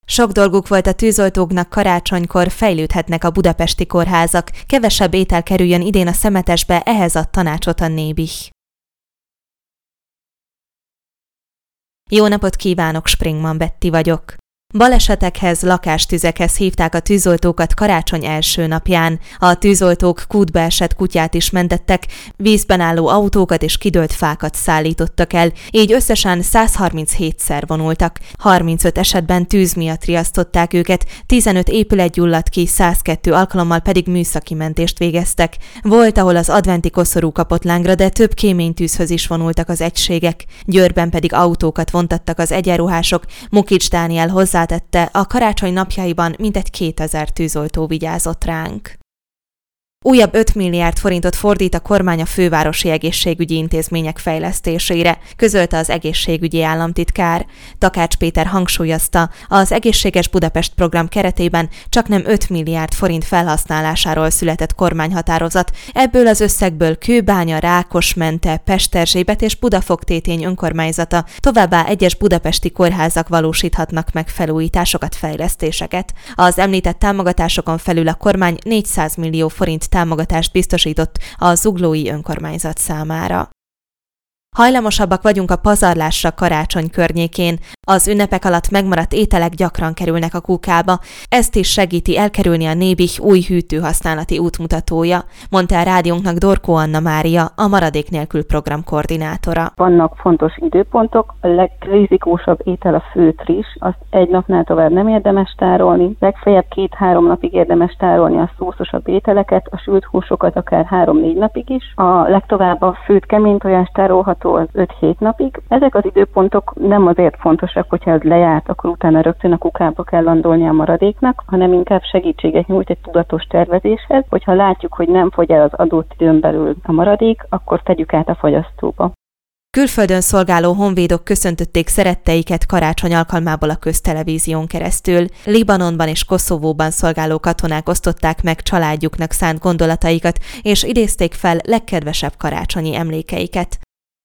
Sok dolguk volt a tűzoltóknak karácsonykor, fejlődhetnek a budapesti kórházak, kevesebb étel kerüljön idén a szemetesbe, ehhez ad tanácsot a Nébih. Jó napot kívánok, Springman Betti vagyok. Balesetekhez, lakástüzekhez hívták a tűzoltókat karácsony első napján. A tűzoltók kútba esett kutyát is mentettek, vízben álló autókat és kidőlt fákat szállítottak el, így összesen 137-szer vonultak. 35 esetben tűz miatt riasztották őket, 15 épület gyulladt ki, 102 alkalommal pedig műszaki mentést végeztek. Volt, ahol az adventi koszorú kapott lángra, de több kéménytűzhöz is vonultak az egységek. Győrben pedig autókat vontattak az egyenruhások. Mukics Dániel hozzátette, a karácsony napjaiban mintegy 2000 tűzoltó vigyázott ránk. Újabb 5 milliárd forintot fordít a kormány a fővárosi egészségügyi intézmények fejlesztésére, közölte az egészségügyi államtitkár. Takács Péter hangsúlyozta, az Egészséges Budapest program keretében csaknem 5 milliárd forint felhasználásáról született kormányhatározat, ebből az összegből Kőbánya, Rákosmente, Pesterzsébet és Budafok-Tétény önkormányzata, továbbá egyes budapesti kórházak valósíthatnak meg felújításokat, fejlesztéseket. Az említett támogatásokon felül a kormány 400 millió forint támogatást biztosított a zuglói önkormányzat számára. Hajlamosabbak vagyunk a pazarlásra karácsony környékén. Az ünnepek alatt megmaradt ételek gyakran kerülnek a kukába. Ezt is segíti elkerülni a Nébih új hűtőhasználati útmutatója, mondta a rádiónknak Dorkó Anna Mária, a Maradék nélkül program koordinátora. Vannak fontos időpontok, a legrizikósabb étel a főtrizs, azt egy napnál tovább nem érdemes tárolni, legfeljebb 2-3 napig érdemes tárolni a szószosabb ételeket, a sült húsokat akár 3-4 napig is, a legtovább a főtt kemény tojás tárolható az 5-7 napig. Ezek az időpontok nem azért fontosak, hogyha ez lejárt, akkor utána rögtön a kukába kell landolni a maradéknak, hanem inkább segítséget nyújt egy tudatos tervezéshez, hogyha látjuk, hogy nem fogy el az adott időn belül a maradék, akkor tegyük át a fagyasztóba. Külföldön szolgáló honvédok köszöntötték szeretteiket karácsony alkalmából a köztelevízión keresztül. Libanonban és Koszovóban szolgáló katonák osztották meg családjuknak szánt gondolataikat, és idézték fel legkedvesebb karácsonyi emlékeiket.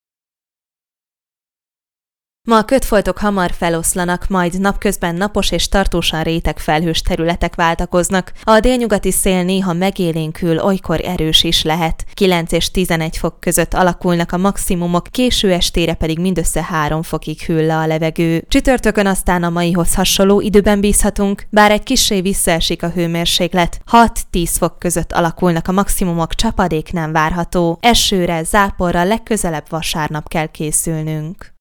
Ma a kötfoltok hamar feloszlanak, majd napközben napos és tartósan rétegfelhős területek váltakoznak. A délnyugati szél néha megélénkül, olykor erős is lehet. 9 és 11 fok között alakulnak a maximumok, késő estére pedig mindössze 3 fokig hűl le a levegő. Csütörtökön aztán a maihoz hasonló időben bízhatunk, bár egy kissé visszaesik a hőmérséklet. 6-10 fok között alakulnak a maximumok, csapadék nem várható. Esőre, záporra legközelebb vasárnap kell készülnünk.